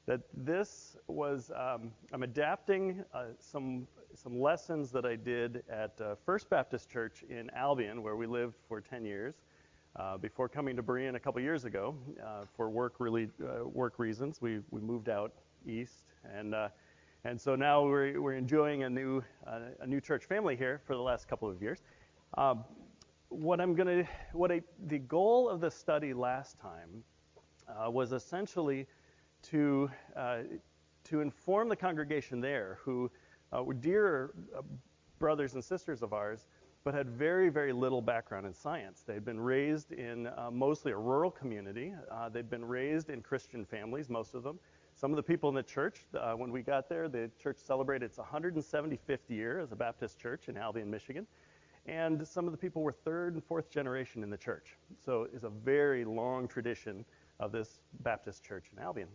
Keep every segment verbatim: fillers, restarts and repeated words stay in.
that this was, um, I'm adapting uh, some, some lessons that I did at uh, First Baptist Church in Albion, where we lived for ten years, uh, before coming to Berean a couple years ago uh, for work, really, uh, work reasons. We, we moved out east, and, uh, and so now we're, we're enjoying a new, uh, a new church family here for the last couple of years. Um, what I'm gonna, what I, the goal of the study last time uh, was essentially to uh, to inform the congregation there, who uh, were dear uh, brothers and sisters of ours, but had very, very little background in science. They'd been raised in uh, mostly a rural community. Uh, they'd been raised in Christian families, most of them. Some of the people in the church, uh, when we got there, the church celebrated its one hundred seventy-fifth year as a Baptist church in Albion, Michigan. And some of the people were third and fourth generation in the church. So it's a very long tradition of this Baptist church in Albion.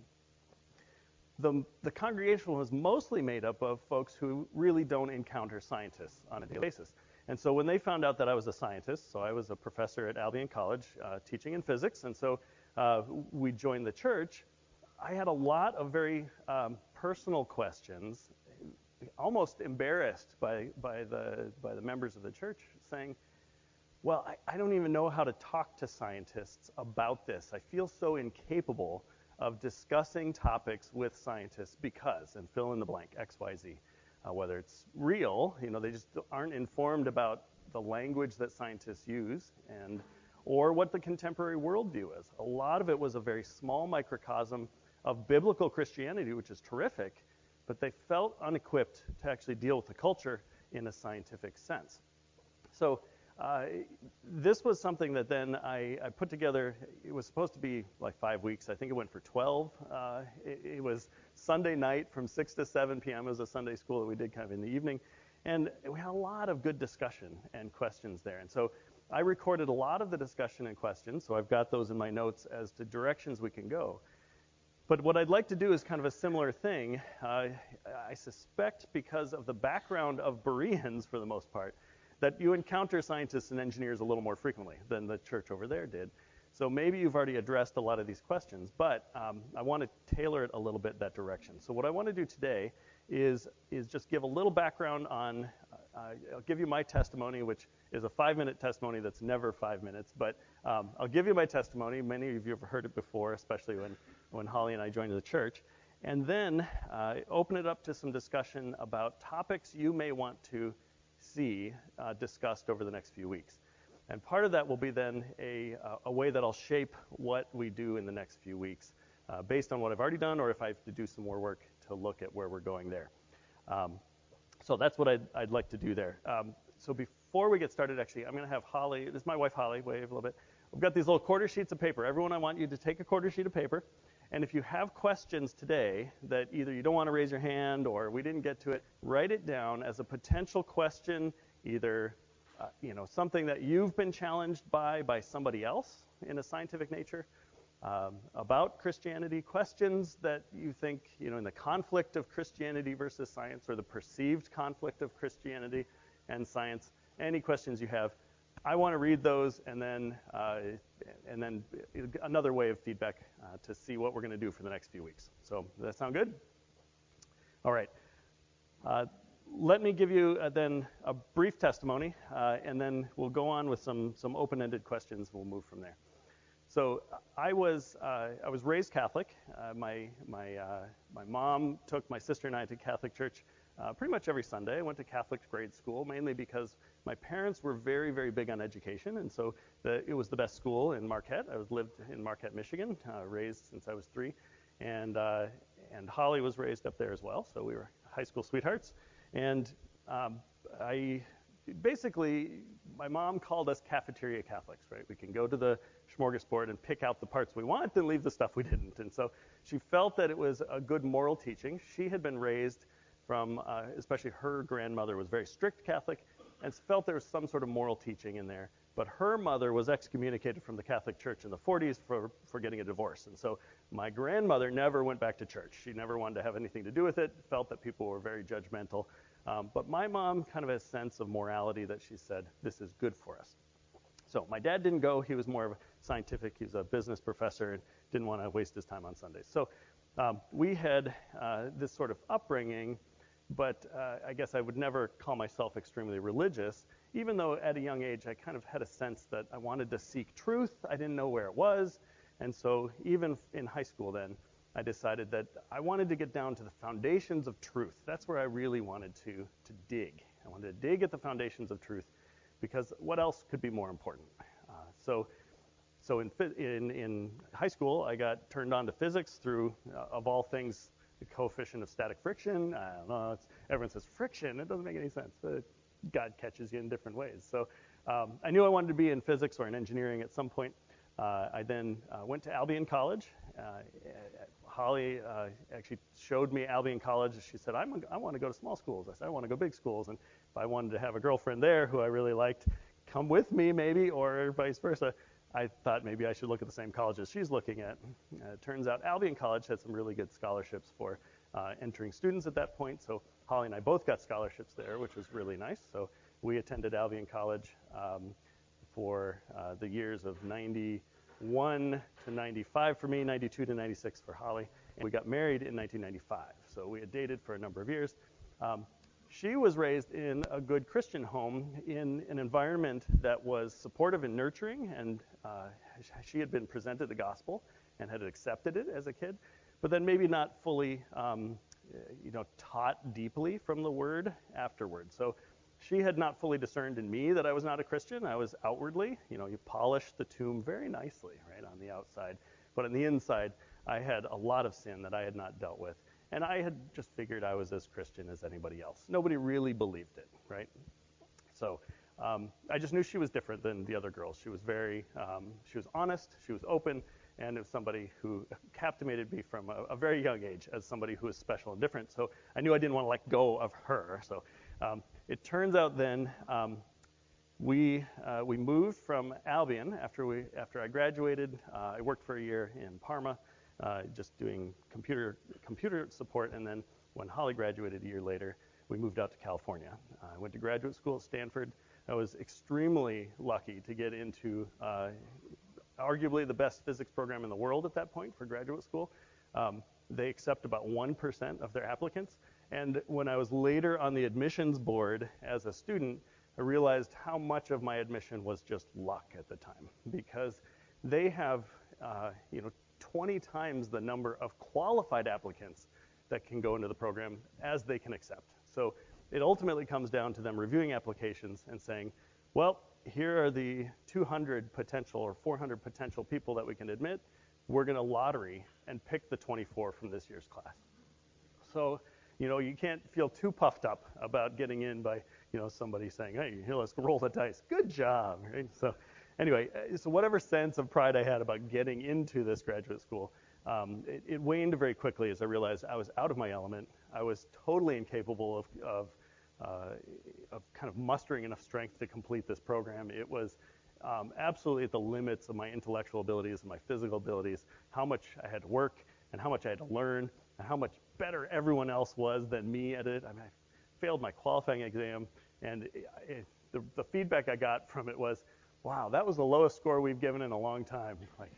The, the congregation was mostly made up of folks who really don't encounter scientists on a daily basis. And so when they found out that I was a scientist, so I was a professor at Albion College uh, teaching in physics, and so uh, we joined the church, I had a lot of very um, personal questions, almost embarrassed by, by, the, by the members of the church, saying, well, I, I don't even know how to talk to scientists about this. I feel so incapable of discussing topics with scientists because, and fill in the blank, X, Y, Z. Uh, whether it's real, you know, they just aren't informed about the language that scientists use, and or what the contemporary worldview is. A lot of it was a very small microcosm of biblical Christianity, which is terrific, but they felt unequipped to actually deal with the culture in a scientific sense. So Uh, this was something that then I, I put together. It was supposed to be like five weeks. I think it went for twelve. Uh, it, it was Sunday night from six to seven p.m. It was a Sunday school that we did kind of in the evening. And we had a lot of good discussion and questions there. And so I recorded a lot of the discussion and questions, so I've got those in my notes as to directions we can go. But what I'd like to do is kind of a similar thing. Uh, I suspect because of the background of Bereans, for the most part, that you encounter scientists and engineers a little more frequently than the church over there did. So maybe you've already addressed a lot of these questions, but um, I want to tailor it a little bit that direction. So what I want to do today is, is just give a little background on, uh, I'll give you my testimony, which is a five-minute testimony that's never five minutes, but um, I'll give you my testimony. Many of you have heard it before, especially when, when Holly and I joined the church. And then uh, open it up to some discussion about topics you may want to see uh, discussed over the next few weeks. And part of that will be then a, uh, a way that I'll shape what we do in the next few weeks uh, based on what I've already done, or if I have to do some more work to look at where we're going there. Um, so that's what I'd, I'd like to do there. Um, so before we get started, actually, I'm going to have Holly, this is my wife Holly, wave a little bit. We've got these little quarter sheets of paper. Everyone, I want you to take a quarter sheet of paper, and if you have questions today that either you don't want to raise your hand or we didn't get to it, write it down as a potential question, either uh, you know, something that you've been challenged by by somebody else in a scientific nature, um, about Christianity, questions that you think, you know, in the conflict of Christianity versus science, or the perceived conflict of Christianity and science, any questions you have. I want to read those, and then uh, and then another way of feedback uh, to see what we're going to do for the next few weeks. So does that sound good? All right. Uh, let me give you uh, then a brief testimony, uh, and then we'll go on with some some open-ended questions. We'll move from there. So I was uh, I was raised Catholic. Uh, my my uh, my mom took my sister and I to Catholic church Uh, pretty much every Sunday. I went to Catholic grade school, mainly because my parents were very, very big on education, and so the, it was the best school in Marquette. I was lived in Marquette, Michigan, uh, raised since I was three, and uh, and Holly was raised up there as well, so we were high school sweethearts. And um, I basically, my mom called us cafeteria Catholics, right? We can go to the smorgasbord and pick out the parts we want and leave the stuff we didn't. And so she felt that it was a good moral teaching. She had been raised from, uh, especially her grandmother was very strict Catholic, and felt there was some sort of moral teaching in there. But her mother was excommunicated from the Catholic Church in the forties for, for getting a divorce. And so my grandmother never went back to church. She never wanted to have anything to do with it, felt that people were very judgmental. Um, but my mom kind of has a sense of morality that she said, this is good for us. So my dad didn't go. He was more of a scientific. He was a business professor and didn't want to waste his time on Sundays. So um, we had uh, this sort of upbringing, but uh, I guess I would never call myself extremely religious, even though at a young age I kind of had a sense that I wanted to seek truth. I didn't know where it was. And so even in high school then, I decided that I wanted to get down to the foundations of truth. That's where I really wanted to, to dig. I wanted to dig at the foundations of truth, because what else could be more important? Uh, so so in, in, in high school, I got turned on to physics through, uh, of all things, the coefficient of static friction. I don't know, it's, everyone says friction. It doesn't make any sense, but God catches you in different ways. So um, I knew I wanted to be in physics or in engineering at some point. Uh, I then uh, went to Albion College. Uh, Holly uh, actually showed me Albion College. She said, I'm, I want to go to small schools. I said, I want to go big schools. And if I wanted to have a girlfriend there who I really liked, come with me maybe, or vice versa. I thought maybe I should look at the same colleges she's looking at. Uh, it turns out Albion College had some really good scholarships for uh, entering students at that point. So Holly and I both got scholarships there, which was really nice. So we attended Albion College um, for uh, the years of ninety-one to ninety-five for me, ninety-two to ninety-six for Holly. And we got married in nineteen ninety-five. So we had dated for a number of years. Um, She was raised in a good Christian home in an environment that was supportive and nurturing, and uh, she had been presented the gospel and had accepted it as a kid, but then maybe not fully, um, you know, taught deeply from the word afterward. So she had not fully discerned in me that I was not a Christian. I was outwardly, you know, you polish the tomb very nicely, right, on the outside, but on the inside, I had a lot of sin that I had not dealt with. And I had just figured I was as Christian as anybody else. Nobody really believed it, right? So um, I just knew she was different than the other girls. She was very, um, she was honest, she was open, and it was somebody who captivated me from a, a very young age as somebody who was special and different. So I knew I didn't want to let go of her. So um, it turns out then um, we uh, we moved from Albion after we after I graduated. Uh, I worked for a year in Parma. Uh, just doing computer computer support, and then when Holly graduated a year later, we moved out to California. Uh, I went to graduate school at Stanford. I was extremely lucky to get into uh, arguably the best physics program in the world at that point for graduate school. Um, they accept about one percent of their applicants, and when I was later on the admissions board as a student, I realized how much of my admission was just luck at the time, because they have, uh, you know, twenty times the number of qualified applicants that can go into the program as they can accept. So it ultimately comes down to them reviewing applications and saying, well, here are the two hundred potential or four hundred potential people that we can admit. We're going to lottery and pick the twenty-four from this year's class. So, you know, you can't feel too puffed up about getting in by, you know, somebody saying, hey, here, let's roll the dice. Good job, right? So anyway, so whatever sense of pride I had about getting into this graduate school, um, it, it waned very quickly as I realized I was out of my element. I was totally incapable of, of, uh, of kind of mustering enough strength to complete this program. It was um, absolutely at the limits of my intellectual abilities and my physical abilities, how much I had to work and how much I had to learn and how much better everyone else was than me at it. I mean, I failed my qualifying exam, and it, it, the, the feedback I got from it was, wow, that was the lowest score we've given in a long time. Like,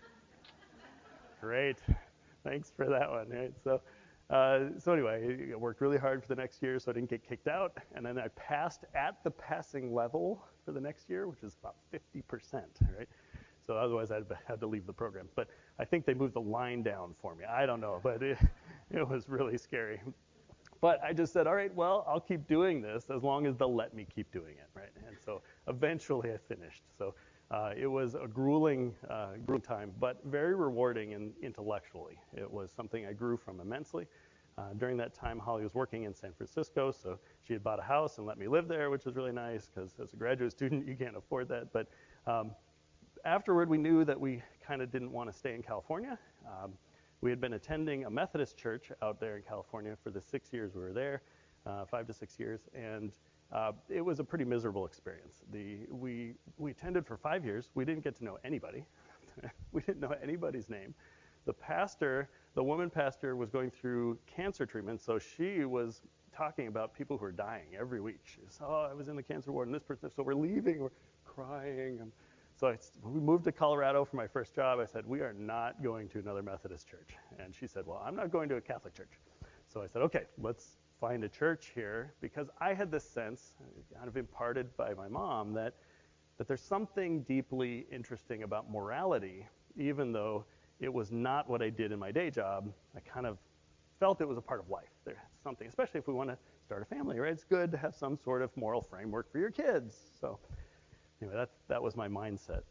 great, thanks for that one. Right? So, uh, so anyway, I worked really hard for the next year so I didn't get kicked out, and then I passed at the passing level for the next year, which is about fifty percent, right? So otherwise I'd had to leave the program. But I think they moved the line down for me. I don't know, but it, it was really scary. But I just said, all right, well, I'll keep doing this as long as they'll let me keep doing it, right? And so eventually I finished. So uh, it was a grueling, uh, grueling time, but very rewarding and intellectually. It was something I grew from immensely. Uh, during that time, Holly was working in San Francisco, so she had bought a house and let me live there, which was really nice, because as a graduate student, you can't afford that. But um, afterward, we knew that we kind of didn't want to stay in California. Um, We had been attending a Methodist church out there in California for the six years we were there, uh, five to six years, and uh, it was a pretty miserable experience. The, we, we attended for five years. We didn't get to know anybody. We didn't know anybody's name. The pastor, the woman pastor, was going through cancer treatment, so she was talking about people who are dying every week. She was, oh, I was in the cancer ward, and this person, so we're leaving, we're crying. And so I, when we moved to Colorado for my first job, I said, we are not going to another Methodist church. And she said, well, I'm not going to a Catholic church. So I said, okay, let's find a church here, because I had this sense, kind of imparted by my mom, that that there's something deeply interesting about morality, even though it was not what I did in my day job. I kind of felt it was a part of life. There's something, especially if we want to start a family, right? It's good to have some sort of moral framework for your kids. So anyway, that, that was my mindset.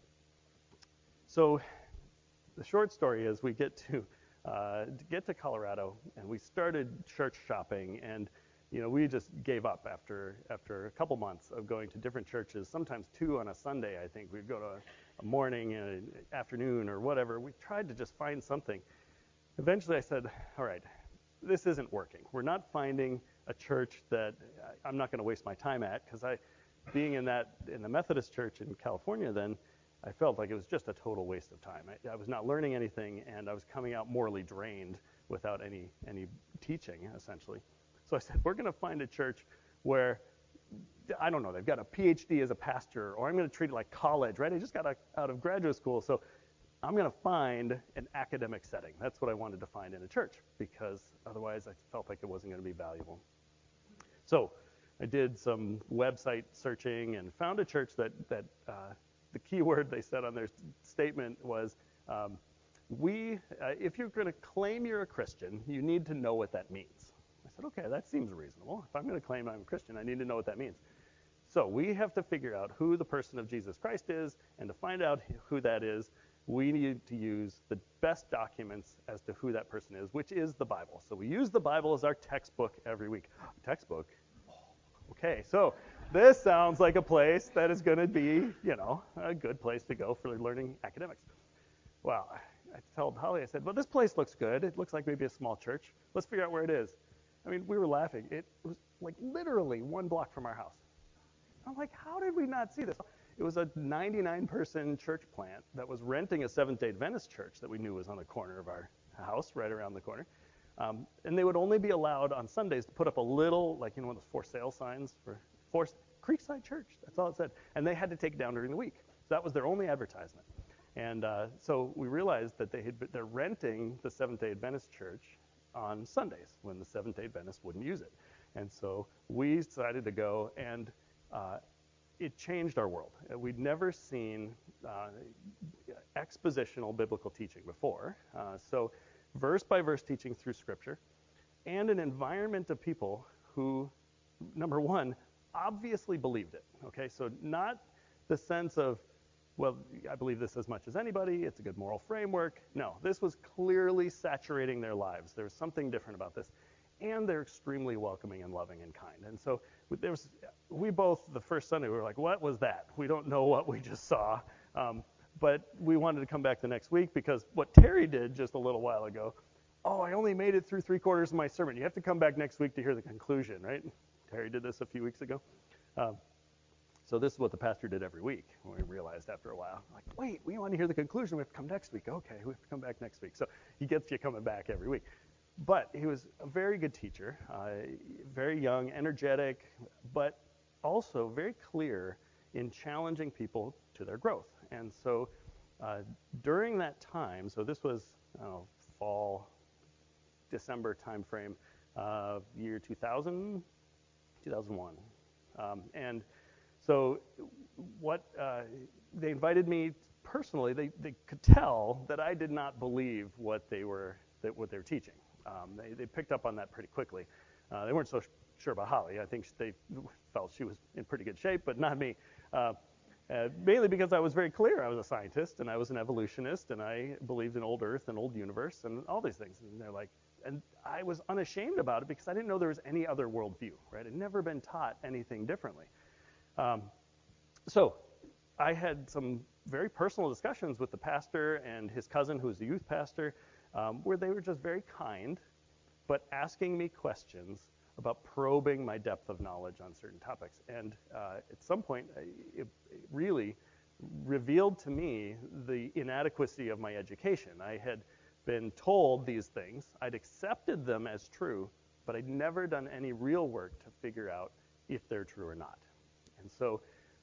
So the short story is we get to, uh, to get to Colorado, and we started church shopping, and you know, we just gave up after after a couple months of going to different churches, sometimes two on a Sunday, I think. We'd go to a morning and an afternoon or whatever. We tried to just find something. Eventually I said, all right, this isn't working. We're not finding a church that I'm not going to waste my time at, because I, being in that in the Methodist church in California then, I felt like it was just a total waste of time. I, I was not learning anything, and I was coming out morally drained without any any teaching, essentially. So I said, we're going to find a church where, I don't know, they've got a P H D as a pastor, or I'm going to treat it like college, right? I just got a, out of graduate school, so I'm going to find an academic setting. That's what I wanted to find in a church, because otherwise I felt like it wasn't going to be valuable. So I did some website searching and found a church that, that uh, the key word they said on their statement was, um, we, uh, if you're going to claim you're a Christian, you need to know what that means. I said, okay, that seems reasonable. If I'm going to claim I'm a Christian, I need to know what that means. So we have to figure out who the person of Jesus Christ is, and to find out who that is, we need to use the best documents as to who that person is, which is the Bible. So we use the Bible as our textbook every week. Textbook? Okay, so this sounds like a place that is going to be, you know, a good place to go for learning academics. Well, I told Holly, I said, well, this place looks good. It looks like maybe a small church. Let's figure out where it is. I mean, we were laughing. It was like literally one block from our house. I'm like, how did we not see this? It was a ninety-nine person church plant that was renting a Seventh-day Adventist church that we knew was on the corner of our house, right around the corner. Um, and they would only be allowed on Sundays to put up a little, like, you know, one of those for sale signs for, for Creekside Church. That's all it said. And they had to take it down during the week. So that was their only advertisement. And uh, so we realized that they had, they're renting the Seventh-day Adventist church on Sundays when the Seventh-day Adventists wouldn't use it. And so we decided to go, and uh, it changed our world. We'd never seen uh, expositional biblical teaching before. Uh, so verse by verse teaching through Scripture, and an environment of people who, number one, obviously believed it. Okay, so not the sense of, well, I believe this as much as anybody, it's a good moral framework. No, this was clearly saturating their lives. There was something different about this. And they're extremely welcoming and loving and kind. And so there was, we both, the first Sunday, we were like, what was that? We don't know what we just saw. Um, but we wanted to come back the next week, because what Terry did just a little while ago, oh, I only made it through three quarters of my sermon. You have to come back next week to hear the conclusion, right? Terry did this a few weeks ago. Um, So this is what the pastor did every week. When we realized after a while, like, wait, we want to hear the conclusion. We have to come next week. Okay, we have to come back next week. So he gets you coming back every week. But he was a very good teacher, uh, very young, energetic, but also very clear in challenging people to their growth. And so uh, during that time, so this was I don't know, fall, December timeframe, uh, year two thousand, two thousand one. Um, and So what uh, they invited me personally, they, they could tell that I did not believe what they were that what they were teaching. Um, they, they picked up on that pretty quickly. Uh, they weren't so sure about Holly. I think they felt she was in pretty good shape, but not me. Uh, uh, mainly because I was very clear. I was a scientist, and I was an evolutionist, and I believed in old Earth and old universe and all these things. And they're like, and I was unashamed about it because I didn't know there was any other worldview, right? I'd never been taught anything differently. Um, so I had some very personal discussions with the pastor and his cousin, who's a youth pastor, um, where they were just very kind, but asking me questions about probing my depth of knowledge on certain topics. And uh, at some point, it, it really revealed to me the inadequacy of my education. I had been told these things. I'd accepted them as true, but I'd never done any real work to figure out if they're true or not. And so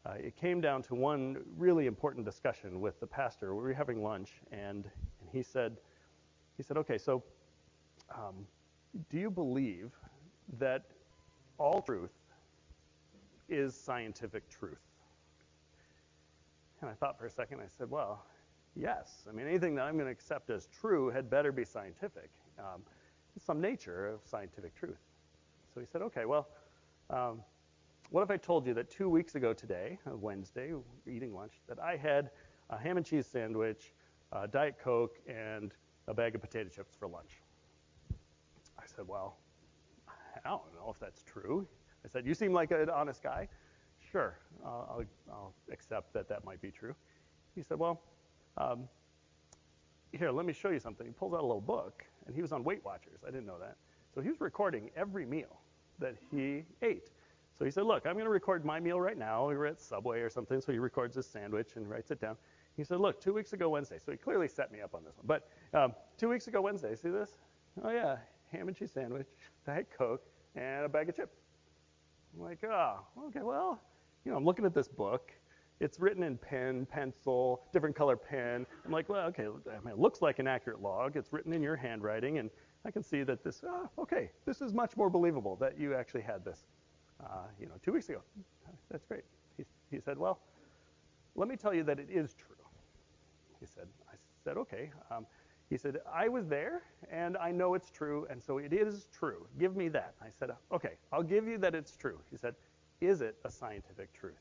uh, it came down to one really important discussion with the pastor. We were having lunch, and, and he said, he said, okay, so um, do you believe that all truth is scientific truth? And I thought for a second. I said, well, yes. I mean, anything that I'm going to accept as true had better be scientific. Um, some nature of scientific truth. So he said, okay, well, um, what if I told you that two weeks ago today, uh, Wednesday, eating lunch, that I had a ham and cheese sandwich, uh, Diet Coke, and a bag of potato chips for lunch? I said, well, I don't know if that's true. I said, you seem like an honest guy. Sure, uh, I'll, I'll accept that that might be true. He said, well, um, here, let me show you something. He pulls out a little book, and he was on Weight Watchers. I didn't know that. So he was recording every meal that he ate. So he said, look, I'm going to record my meal right now. We were at Subway or something, so he records his sandwich and writes it down. He said, look, two weeks ago Wednesday. So he clearly set me up on this one. But um, two weeks ago Wednesday, see this? Oh, yeah, ham and cheese sandwich, Diet Coke, and a bag of chips. I'm like, oh, okay, well, you know, I'm looking at this book. It's written in pen, pencil, different color pen. I'm like, well, okay, I mean, it looks like an accurate log. It's written in your handwriting, and I can see that this, oh, okay, this is much more believable that you actually had this, uh, you know, two weeks ago. That's great. He, he said, well, let me tell you that it is true. He said, I said, okay. Um, he said, I was there, and I know it's true, and so it is true. Give me that. I said, okay, I'll give you that it's true. He said, is it a scientific truth?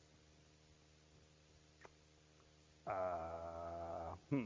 Uh, hmm.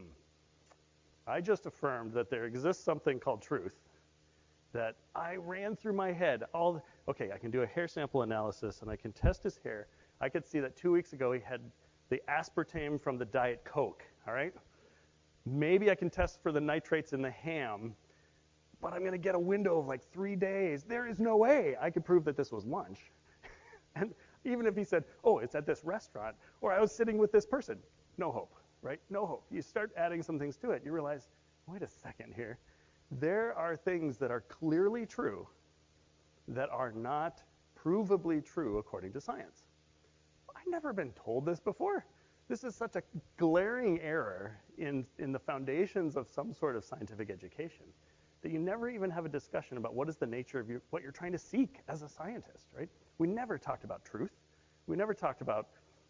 I just affirmed that there exists something called truth that I ran through my head. All the, okay, I can do a hair sample analysis, and I can test his hair. I could see that two weeks ago he had the aspartame from the Diet Coke, all right? Maybe I can test for the nitrates in the ham, but I'm going to get a window of like three days. There is no way I could prove that this was lunch. And even if he said, oh, it's at this restaurant, or I was sitting with this person, no hope, right? No hope. You start adding some things to it. You realize, wait a second here. There are things that are clearly true that are not provably true according to science. I've never been told this before. This is such a glaring error in, in the foundations of some sort of scientific education that you never even have a discussion about what is the nature of your, what you're trying to seek as a scientist, right? We never talked about truth. We never talked about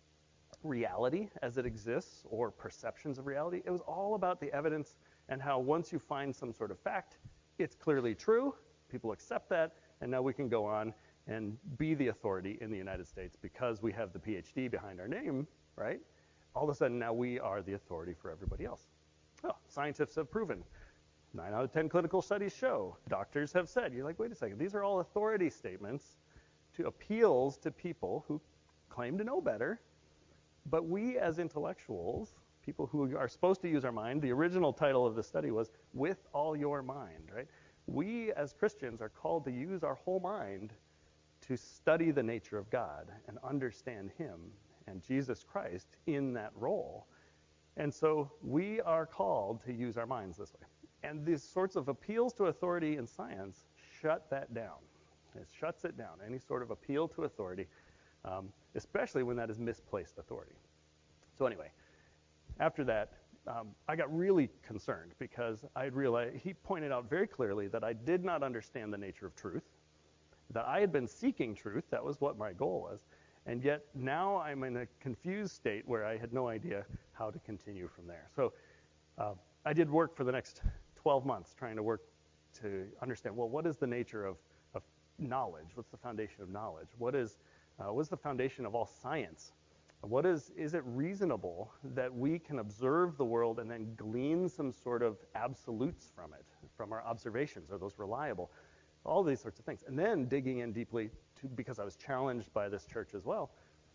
reality as it exists or perceptions of reality. It was all about the evidence and how once you find some sort of fact, it's clearly true, people accept that, and now we can go on and be the authority in the United States because we have the P H D behind our name, right? All of a sudden now we are the authority for everybody else. Oh, scientists have proven. Nine out of ten clinical studies show. Doctors have said. You're like, wait a second. These are all authority statements to appeals to people who claim to know better. But we as intellectuals, people who are supposed to use our mind, the original title of the study was With All Your Mind, right? We as Christians are called to use our whole mind to study the nature of God and understand him and Jesus Christ in that role. And so we are called to use our minds this way. And these sorts of appeals to authority in science shut that down. It shuts it down, any sort of appeal to authority, um, especially when that is misplaced authority. So anyway, after that, um, I got really concerned because I realized he pointed out very clearly that I did not understand the nature of truth, that I had been seeking truth, that was what my goal was, and yet now I'm in a confused state where I had no idea how to continue from there. So uh, I did work for the next twelve months trying to work to understand, well, what is the nature of, of knowledge? What's the foundation of knowledge? What is uh, what's the foundation of all science? What is, is it reasonable that we can observe the world and then glean some sort of absolutes from it, from our observations? Are those reliable? All these sorts of things. And then digging in deeply, to, because I was challenged by this church as well,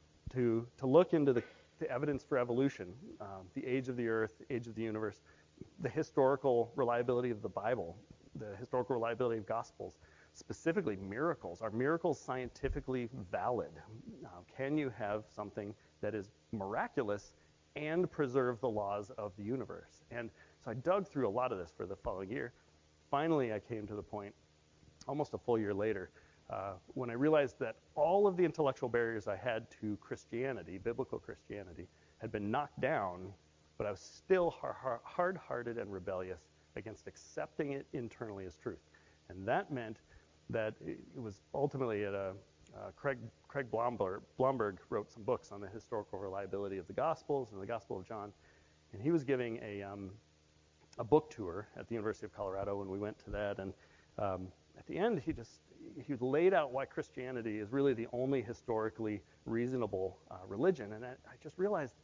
to, to look into the, the evidence for evolution, um, the age of the earth, the age of the universe, the historical reliability of the Bible, the historical reliability of Gospels, specifically miracles. Are miracles scientifically valid? Uh, can you have something that is miraculous and preserve the laws of the universe? And so I dug through a lot of this for the following year. Finally, I came to the point, almost a full year later, uh, when I realized that all of the intellectual barriers I had to Christianity, biblical Christianity, had been knocked down, but I was still har- hard-hearted and rebellious against accepting it internally as truth. And that meant that it was ultimately at a, uh, Craig, Craig Blomberg, Blomberg wrote some books on the historical reliability of the Gospels and the Gospel of John, and he was giving a, um, a book tour at the University of Colorado, and we went to that, and um, at the end, he just he laid out why Christianity is really the only historically reasonable uh, religion, and I, I just realized,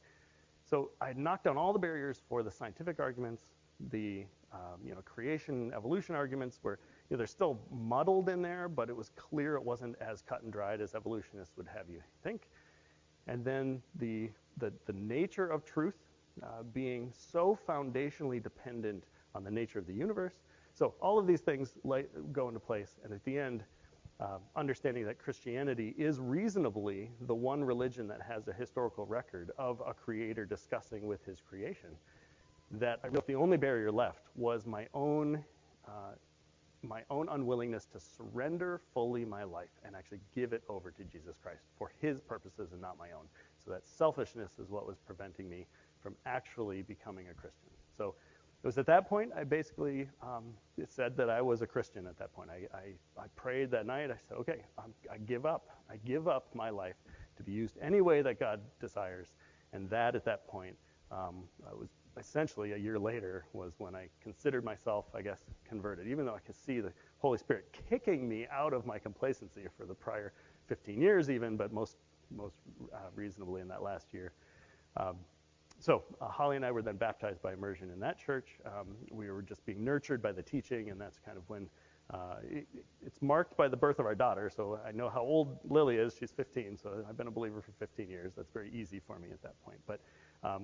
so I had knocked down all the barriers for the scientific arguments, the um, you know creation evolution arguments were you know, they're still muddled in there, but it was clear it wasn't as cut and dried as evolutionists would have you think. And then the the, the nature of truth uh, being so foundationally dependent on the nature of the universe. So all of these things like, go into place, and at the end, uh, understanding that Christianity is reasonably the one religion that has a historical record of a creator discussing with his creation, that I realized the only barrier left was my own uh, my own unwillingness to surrender fully my life and actually give it over to Jesus Christ for his purposes and not my own. So that selfishness is what was preventing me from actually becoming a Christian. So it was at that point I basically um, said that I was a Christian at that point. I, I, I prayed that night. I said, okay, I'm, I give up. I give up my life to be used any way that God desires. And that at that point, um, I was essentially a year later was when I considered myself, I guess, converted, even though I could see the Holy Spirit kicking me out of my complacency for the prior fifteen years even, but most, most uh, reasonably in that last year. Um, So uh, Holly and I were then baptized by immersion in that church. Um, we were just being nurtured by the teaching, and that's kind of when uh, it, it's marked by the birth of our daughter. So I know how old Lily is. She's fifteen, so I've been a believer for fifteen years. That's very easy for me at that point. But um,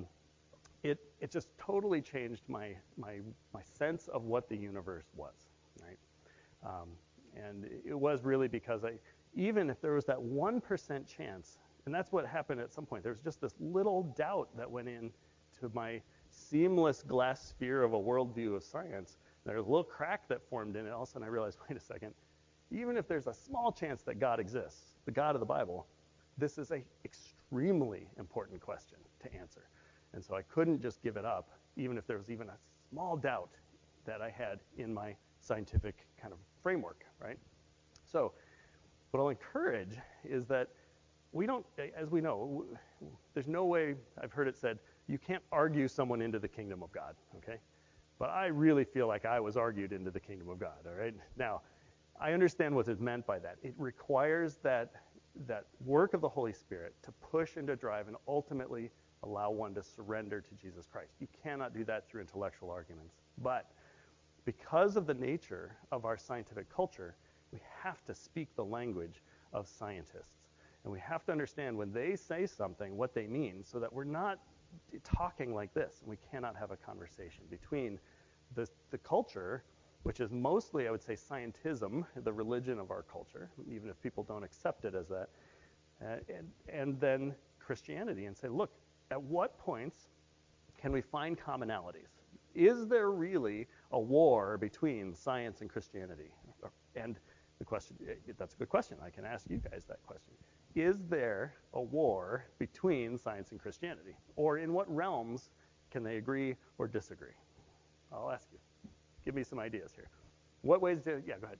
it it just totally changed my my my sense of what the universe was, right? Um, and it was really because I, even if there was that one percent chance. And that's what happened at some point. There was just this little doubt that went in to my seamless glass sphere of a worldview of science. There was a little crack that formed in it. All of a sudden I realized, wait a second, even if there's a small chance that God exists, the God of the Bible, this is an extremely important question to answer. And so I couldn't just give it up, even if there was even a small doubt that I had in my scientific kind of framework, right? So what I'll encourage is that we don't, as we know, there's no way, I've heard it said, you can't argue someone into the kingdom of God, okay? But I really feel like I was argued into the kingdom of God, all right? Now, I understand what is meant by that. It requires that, that work of the Holy Spirit to push and to drive and ultimately allow one to surrender to Jesus Christ. You cannot do that through intellectual arguments. But because of the nature of our scientific culture, we have to speak the language of scientists. And we have to understand when they say something, what they mean, so that we're not talking like this. And we cannot have a conversation between the, the culture, which is mostly, I would say, scientism, the religion of our culture, even if people don't accept it as that, uh, and, and then Christianity, and say, look, at what points can we find commonalities? Is there really a war between science and Christianity? And the question, that's a good question. I can ask you guys that question. Is there a war between science and Christianity? Or in what realms can they agree or disagree? I'll ask you. Give me some ideas here. What ways do, yeah, go ahead.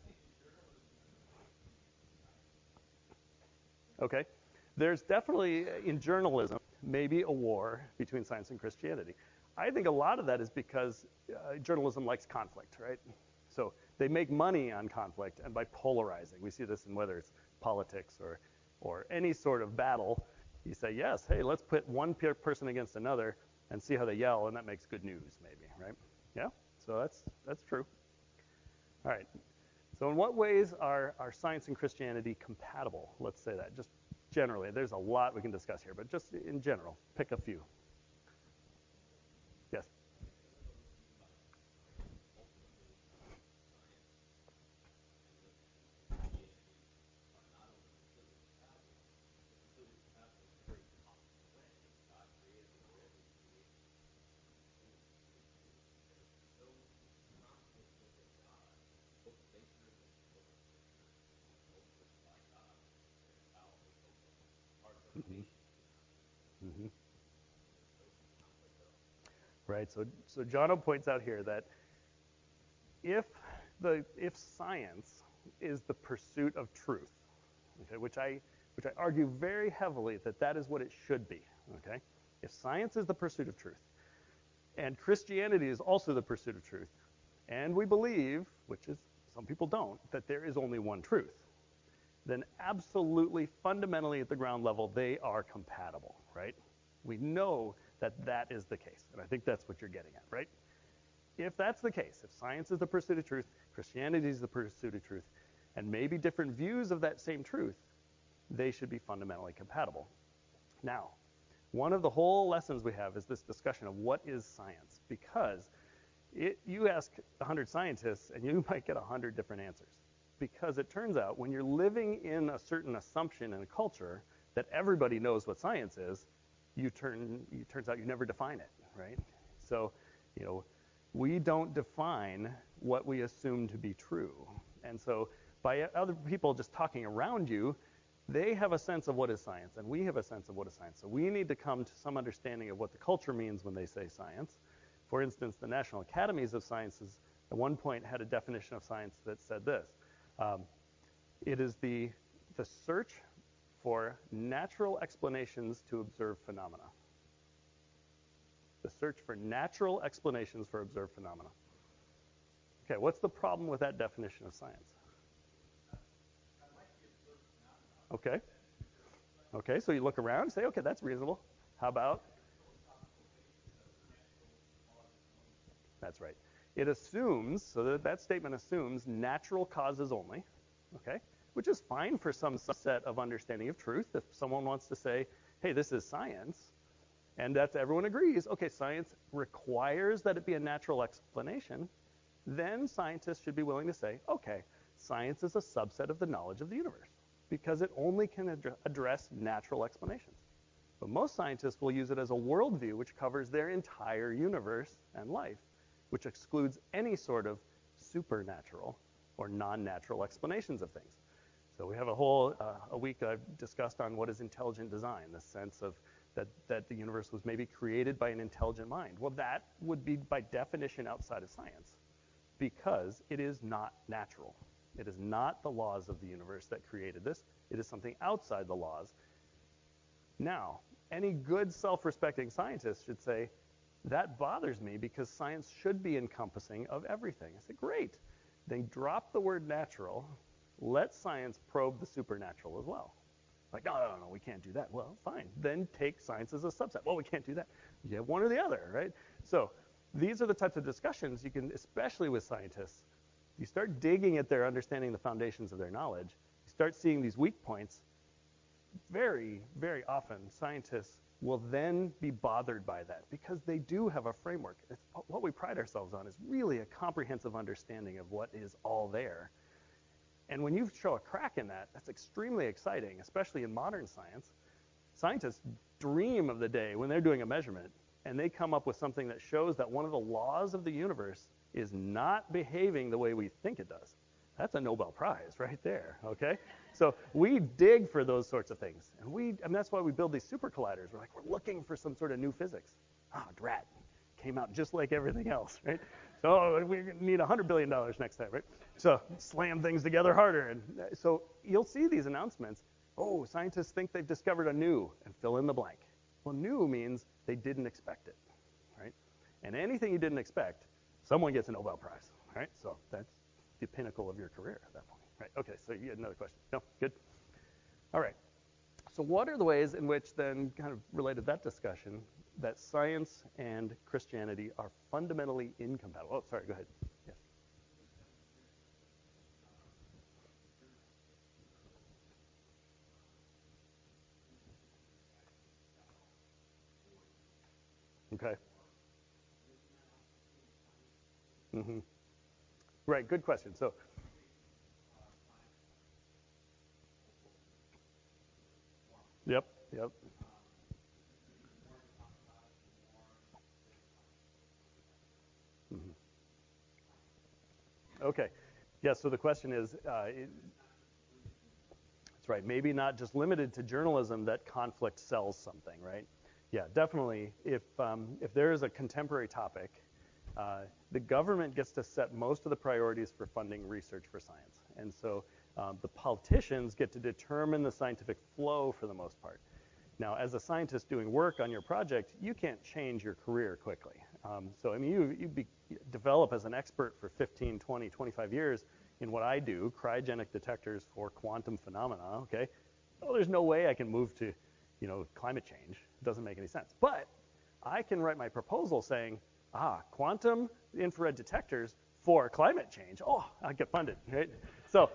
Okay. There's definitely, in journalism, maybe a war between science and Christianity. I think a lot of that is because uh, journalism likes conflict, right? So they make money on conflict and by polarizing. We see this in whether it's politics or or any sort of battle. You say, yes, hey, let's put one per person against another and see how they yell, and that makes good news, maybe, right? Yeah, so that's that's true. All right, so in what ways are, are science and Christianity compatible? Let's say that, just generally. There's a lot we can discuss here, but just in general, pick a few. Yes? Mm-hmm. Mm-hmm. Right. So, so Jono points out here that if the if science is the pursuit of truth, okay, which I which I argue very heavily that that is what it should be, okay? If science is the pursuit of truth, and Christianity is also the pursuit of truth, and we believe, which is some people don't, that there is only one truth, then absolutely fundamentally at the ground level they are compatible, right? We know that that is the case, and I think that's what you're getting at, right? If that's the case, if science is the pursuit of truth, Christianity is the pursuit of truth, and maybe different views of that same truth, they should be fundamentally compatible. Now, one of the whole lessons we have is this discussion of what is science, because it, you ask one hundred scientists and you might get one hundred different answers, because it turns out when you're living in a certain assumption in a culture that everybody knows what science is, you turn, it turns out you never define it, right? So, you know, we don't define what we assume to be true. And so by other people just talking around you, they have a sense of what is science, and we have a sense of what is science. So we need to come to some understanding of what the culture means when they say science. For instance, the National Academies of Sciences at one point had a definition of science that said this. Um, it is the, the search for natural explanations to observe phenomena. The search for natural explanations for observed phenomena. Okay, what's the problem with that definition of science? Okay. Okay, so you look around and say, okay, that's reasonable. How about? That's right. It assumes, so that, that statement assumes natural causes only, okay, which is fine for some subset of understanding of truth. If someone wants to say, hey, this is science, and that's everyone agrees, okay, science requires that it be a natural explanation, then scientists should be willing to say, okay, science is a subset of the knowledge of the universe because it only can ad- address natural explanations. But most scientists will use it as a worldview which covers their entire universe and life, which excludes any sort of supernatural or non-natural explanations of things. So we have a whole uh, a week I've discussed on what is intelligent design, the sense of that, that the universe was maybe created by an intelligent mind. Well, that would be by definition outside of science because it is not natural. It is not the laws of the universe that created this. It is something outside the laws. Now, any good self-respecting scientist should say, that bothers me because science should be encompassing of everything. I said, great. Then drop the word natural. Let science probe the supernatural as well. Like, no, no, no, we can't do that. Well, fine. Then take science as a subset. Well, we can't do that. You have one or the other, right? So these are the types of discussions you can, especially with scientists, you start digging at their understanding the foundations of their knowledge, you start seeing these weak points. Very, very often, scientists will then be bothered by that because they do have a framework. It's, what we pride ourselves on is really a comprehensive understanding of what is all there. And when you show a crack in that, that's extremely exciting, especially in modern science. Scientists dream of the day when they're doing a measurement and they come up with something that shows that one of the laws of the universe is not behaving the way we think it does. That's a Nobel Prize right there, okay? So we dig for those sorts of things. And we, I mean, that's why we build these super colliders. We're like, we're looking for some sort of new physics. Ah, oh, drat, came out just like everything else, right? So we need one hundred billion dollars next time, right? So slam things together harder. And so you'll see these announcements. Oh, scientists think they've discovered a new, and fill in the blank. Well, new means they didn't expect it, right? And anything you didn't expect, someone gets a Nobel Prize, right? So that's the pinnacle of your career at that point, right? Okay, so you had another question. No, good. All right. So what are the ways in which then, kind of related to that discussion, that science and Christianity are fundamentally incompatible? Oh, sorry, go ahead. Yes. Okay. Mm-hmm. Right, good question. So, yep, yep. Mm-hmm. Okay. Yeah, so the question is, uh, it, That's right. Maybe not just limited to journalism that conflict sells something, right? Yeah, definitely. If um, if there is a contemporary topic, uh, the government gets to set most of the priorities for funding research for science. And so um, the politicians get to determine the scientific flow for the most part. Now, as a scientist doing work on your project, you can't change your career quickly. Um, so, I mean, you, you be, develop as an expert for fifteen, twenty, twenty-five years in what I do, cryogenic detectors for quantum phenomena, okay? Well, there's no way I can move to, you know, climate change. It doesn't make any sense. But I can write my proposal saying, ah, quantum infrared detectors for climate change. Oh, I get funded, right? So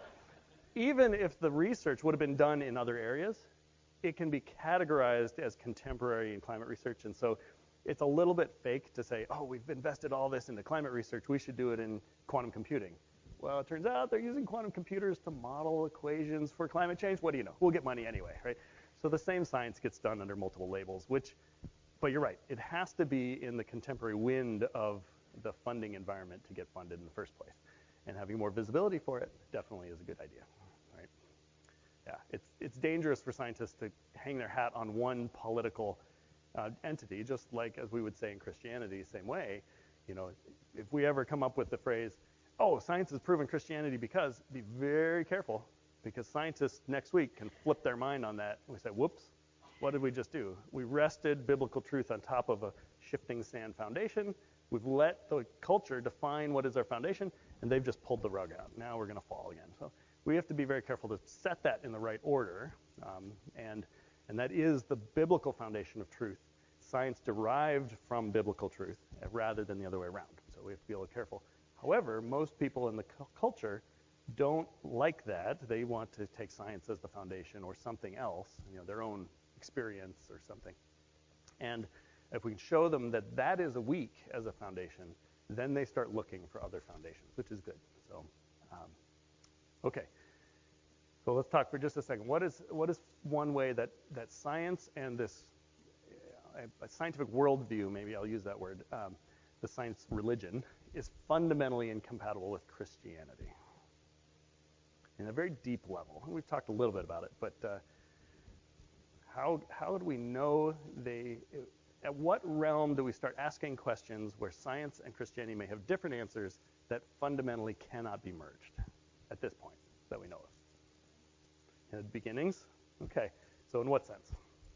even if the research would have been done in other areas, it can be categorized as contemporary in climate research. And so it's a little bit fake to say, oh, we've invested all this into climate research, we should do it in quantum computing. Well, it turns out they're using quantum computers to model equations for climate change. What do you know? We'll get money anyway, right? So the same science gets done under multiple labels, which, but you're right, it has to be in the contemporary wind of the funding environment to get funded in the first place. And having more visibility for it definitely is a good idea, right? Yeah, it's, it's dangerous for scientists to hang their hat on one political uh, entity, just like as we would say in Christianity, same way. You know, if we ever come up with the phrase, oh, science has proven Christianity because, be very careful, because scientists next week can flip their mind on that. And we say, whoops, what did we just do? We rested biblical truth on top of a shifting sand foundation. We've let the culture define what is our foundation, and they've just pulled the rug out. Now we're going to fall again. So we have to be very careful to set that in the right order, um, and, and that is the biblical foundation of truth, science derived from biblical truth rather than the other way around. So we have to be a little careful. However, most people in the cu- culture don't like that. They want to take science as the foundation or something else, you know, their own experience or something. And if we can show them that that is a weak as a foundation, then they start looking for other foundations, which is good. So, um, okay. So let's talk for just a second. What is what is one way that, that science and this uh, a scientific worldview, maybe I'll use that word, um, the science religion, is fundamentally incompatible with Christianity in a very deep level. And we've talked a little bit about it, but uh, how how do we know they? At what realm do we start asking questions where science and Christianity may have different answers that fundamentally cannot be merged at this point that we know of? In the beginnings? Okay. So in what sense?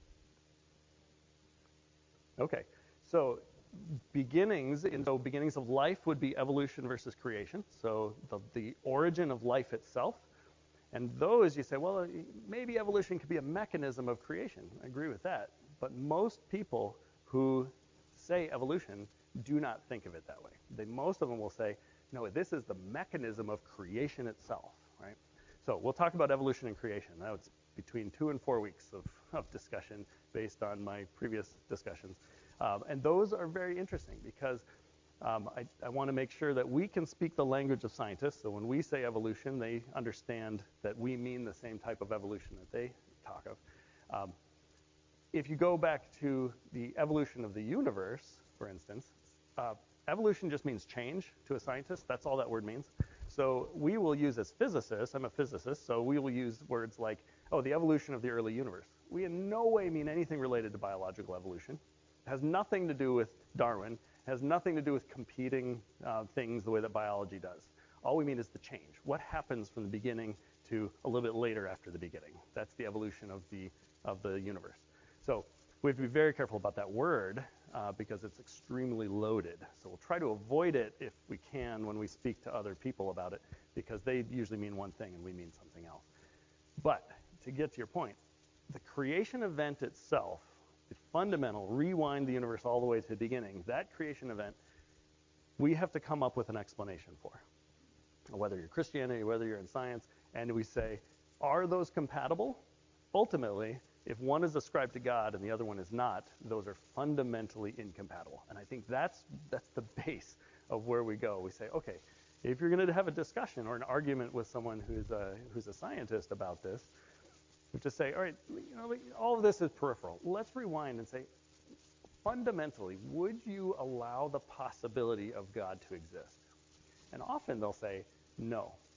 Okay. So beginnings, in, so beginnings of life would be evolution versus creation. So the, the origin of life itself. And those, you say, well, maybe evolution could be a mechanism of creation. I agree with that. But most people who say evolution do not think of it that way. They, most of them will say, no, this is the mechanism of creation itself, right? So we'll talk about evolution and creation. Now it's between two and four weeks of, of discussion based on my previous discussions. Um, and those are very interesting because um, I, I want to make sure that we can speak the language of scientists. So when we say evolution, they understand that we mean the same type of evolution that they talk of. Um, if you go back to the evolution of the universe, for instance, uh, evolution just means change to a scientist. That's all that word means. So we will use as physicists, I'm a physicist, so we will use words like, oh, the evolution of the early universe. We in no way mean anything related to biological evolution. It has nothing to do with Darwin. It has nothing to do with competing uh, things the way that biology does. All we mean is the change. What happens from the beginning to a little bit later after the beginning? That's the evolution of the of the universe. So we have to be very careful about that word uh, because it's extremely loaded. So we'll try to avoid it if we can when we speak to other people about it because they usually mean one thing and we mean something else. But to get to your point, the creation event itself is fundamental. Rewind the universe all the way to the beginning. That creation event, we have to come up with an explanation for. Whether you're Christianity, whether you're in science, and we say, are those compatible? Ultimately, if one is ascribed to God and the other one is not, those are fundamentally incompatible. And I think that's that's the base of where we go. We say, okay, if you're going to have a discussion or an argument with someone who's a, who's a scientist about this, we just say, all right, you know, all of this is peripheral. Let's rewind and say, fundamentally, would you allow the possibility of God to exist? And often they'll say, no.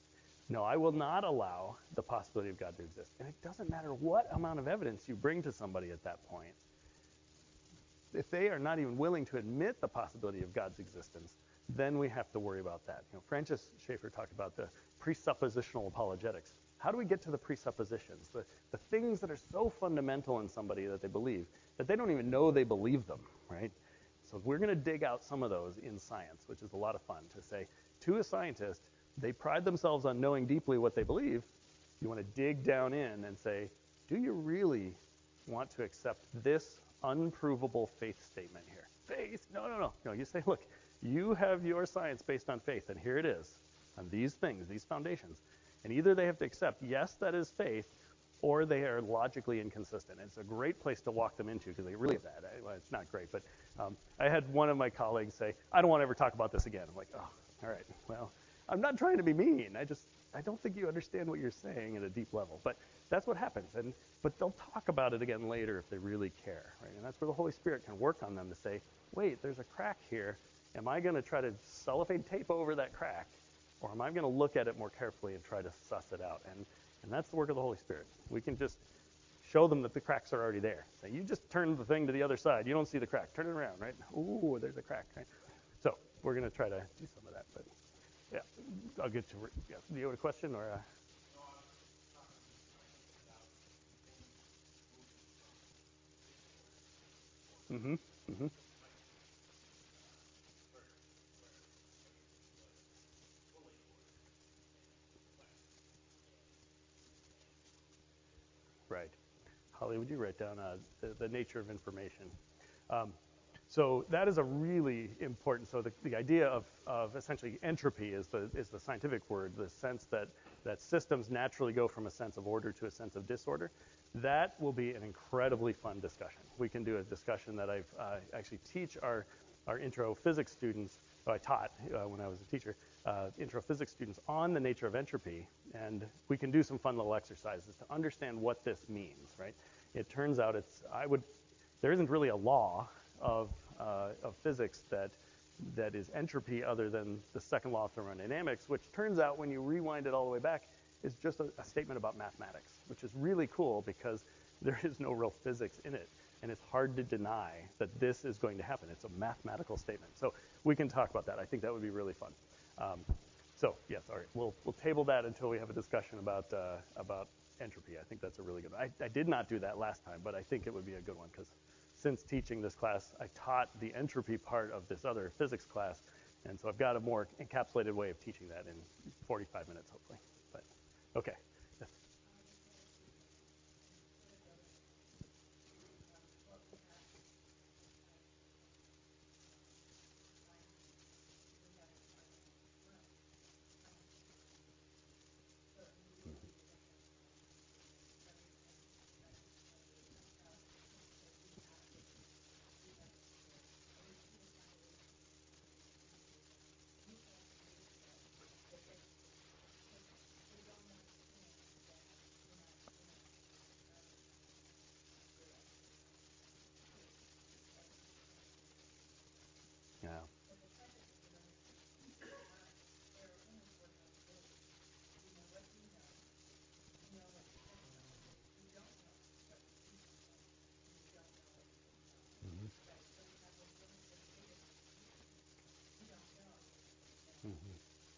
No, I will not allow the possibility of God to exist. And it doesn't matter what amount of evidence you bring to somebody at that point. If they are not even willing to admit the possibility of God's existence, then we have to worry about that. You know, Francis Schaeffer talked about the presuppositional apologetics. How do we get to the presuppositions, the, the things that are so fundamental in somebody that they believe, that they don't even know they believe them, right? So we're going to dig out some of those in science, which is a lot of fun, to say, to a scientist, they pride themselves on knowing deeply what they believe. You want to dig down in and say, do you really want to accept this unprovable faith statement here? Faith? No, no, no. No, you say, look, you have your science based on faith, and here it is, on these things, these foundations. And either they have to accept, yes, that is faith, or they are logically inconsistent. And it's a great place to walk them into because they really have that. Well, it's not great, but um, I had one of my colleagues say, I don't want to ever talk about this again. I'm like, oh, all right, well, I'm not trying to be mean. I just, I don't think you understand what you're saying at a deep level. But that's what happens. And but they'll talk about it again later if they really care, right? And that's where the Holy Spirit can work on them to say, wait, there's a crack here. Am I going to try to cellophane tape over that crack, or am I going to look at it more carefully and try to suss it out? And and that's the work of the Holy Spirit. We can just show them that the cracks are already there. Say, you just turn the thing to the other side. You don't see the crack. Turn it around, right? Ooh, there's a crack, right? So we're going to try to do some of that. But yeah, I'll get to. Yeah, do you have a question or? A, mm-hmm. Mm-hmm. Right. Holly, would you write down uh, the, the nature of information? Um, so that is a really important. So the, the idea of, of essentially entropy is the is the scientific word. The sense that that systems naturally go from a sense of order to a sense of disorder. That will be an incredibly fun discussion. We can do a discussion that I've uh, actually teach our our intro physics students. I taught uh, when I was a teacher, uh, intro physics students on the nature of entropy, and we can do some fun little exercises to understand what this means. Right? It turns out it's I would there isn't really a law of uh, of physics that that is entropy other than the second law of thermodynamics, which turns out when you rewind it all the way back is just a, a statement about mathematics, which is really cool because there is no real physics in it. And it's hard to deny that this is going to happen. It's a mathematical statement. So we can talk about that. I think that would be really fun. Um, so yes, all right, we'll we'll table that until we have a discussion about uh, about entropy. I think that's a really good one. I, I did not do that last time, but I think it would be a good one because since teaching this class, I taught the entropy part of this other physics class, and so I've got a more encapsulated way of teaching that in forty-five minutes, hopefully. But okay. Yes. Yeah. Mm-hmm. Mm-hmm.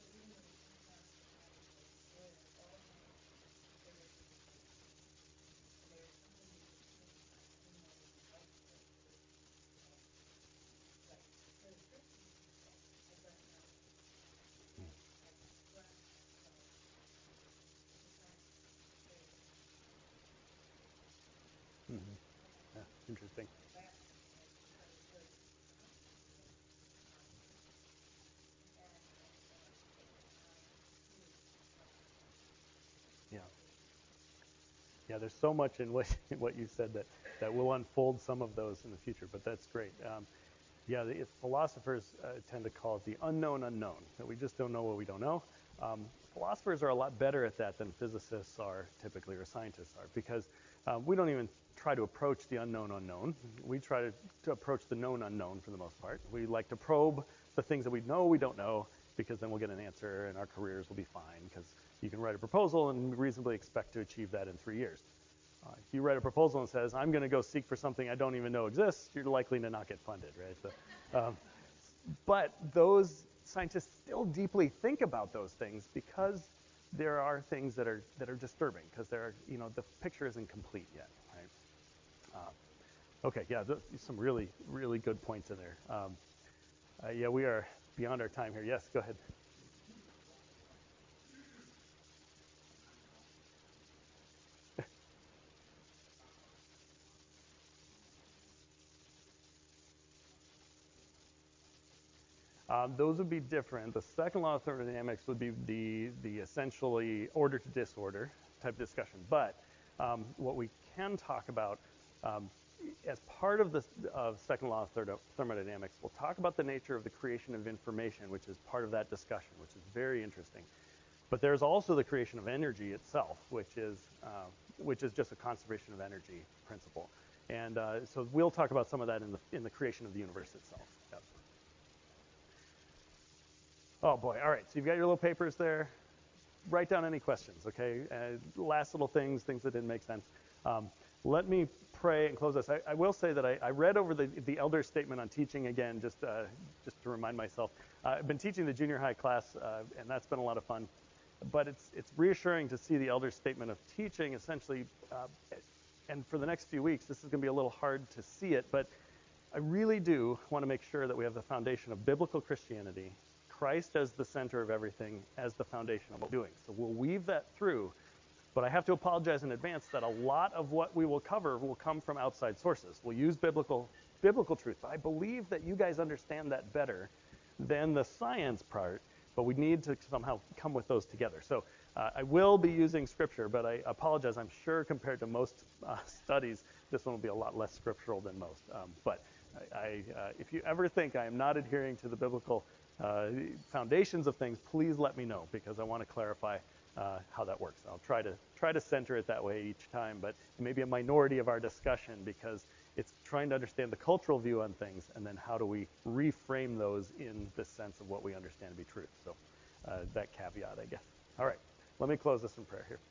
Mm-hmm. Yeah. Interesting. Yeah. Yeah. There's so much in what in what you said that that will unfold some of those in the future, but that's great. Um, Yeah, the, philosophers uh, tend to call it the unknown unknown, that we just don't know what we don't know. Um, philosophers are a lot better at that than physicists are typically, or scientists are, because um, we don't even try to approach the unknown unknown. We try to, to approach the known unknown for the most part. We like to probe the things that we know we don't know, because then we'll get an answer and our careers will be fine, because you can write a proposal and reasonably expect to achieve that in three years. Uh, if you write a proposal and says, I'm going to go seek for something I don't even know exists, you're likely to not get funded, right? So, um, but those scientists still deeply think about those things because there are things that are that are disturbing because they're, you know, the picture isn't complete yet, right? Uh, okay, yeah, th- some really, really good points in there. Um, uh, yeah, we are beyond our time here. Yes, go ahead. Um, those would be different. The second law of thermodynamics would be the the essentially order to disorder type discussion. But um, what we can talk about um, as part of the of second law of thermo- thermodynamics, we'll talk about the nature of the creation of information, which is part of that discussion, which is very interesting. But there's also the creation of energy itself, which is uh, which is just a conservation of energy principle. And uh, so we'll talk about some of that in the in the creation of the universe itself. Yep. Oh boy, all right, so you've got your little papers there. Write down any questions, okay? Uh, last little things, things that didn't make sense. Um, let me pray and close this. I, I will say that I, I read over the, the elder statement on teaching again, just uh, just to remind myself. Uh, I've been teaching the junior high class, uh, and that's been a lot of fun. But it's it's reassuring to see the elder statement of teaching essentially, uh, and for the next few weeks, this is going to be a little hard to see it, but I really do want to make sure that we have the foundation of biblical Christianity, Christ as the center of everything, as the foundation of what we're doing. So we'll weave that through, but I have to apologize in advance that a lot of what we will cover will come from outside sources. We'll use biblical biblical truth, but I believe that you guys understand that better than the science part, but we need to somehow come with those together. So uh, I will be using scripture, but I apologize. I'm sure compared to most uh, studies, this one will be a lot less scriptural than most. Um, but I, I, uh, if you ever think I am not adhering to the biblical uh, foundations of things, please let me know, because I want to clarify uh, how that works. I'll try to try to center it that way each time, but it may be a minority of our discussion because it's trying to understand the cultural view on things, and then how do we reframe those in the sense of what we understand to be truth. So uh, that caveat, I guess. All right, let me close this in prayer here.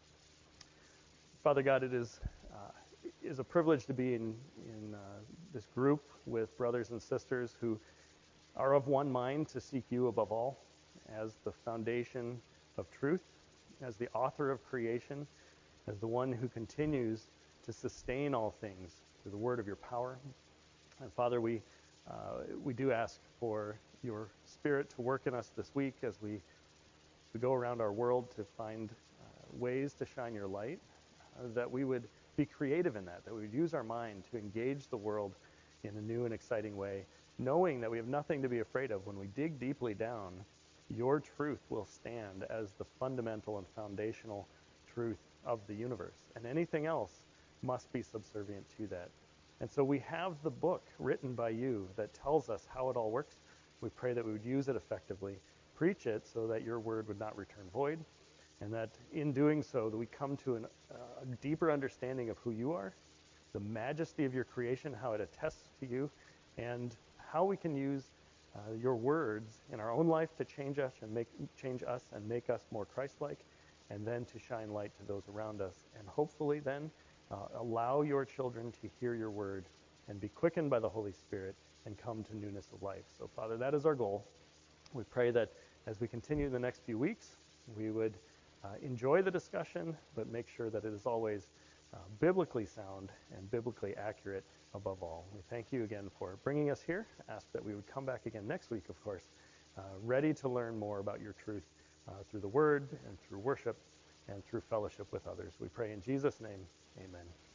Father God, it is uh, is a privilege to be in in uh, this group with brothers and sisters who are of one mind to seek you above all as the foundation of truth, as the author of creation, as the one who continues to sustain all things through the word of your power. And Father, we uh, we do ask for your Spirit to work in us this week as we, as we go around our world to find uh, ways to shine your light, uh, that we would be creative in that, that we would use our mind to engage the world in a new and exciting way, knowing that we have nothing to be afraid of. When we dig deeply down, your truth will stand as the fundamental and foundational truth of the universe, and anything else must be subservient to that. And so we have the book written by you that tells us how it all works. We pray that we would use it effectively, preach it so that your word would not return void, and that in doing so that we come to an, uh, a deeper understanding of who you are, the majesty of your creation, how it attests to you, and how we can use uh, your words in our own life to change us and make change us and make us more Christ-like, and then to shine light to those around us, and hopefully then uh, allow your children to hear your word and be quickened by the Holy Spirit and come to newness of life. So, Father, that is our goal. We pray that as we continue the next few weeks, we would uh, enjoy the discussion, but make sure that it is always uh, biblically sound and biblically accurate above all. We thank you again for bringing us here. Ask that we would come back again next week, of course, uh, ready to learn more about your truth uh, through the word and through worship and through fellowship with others. We pray in Jesus' name, amen.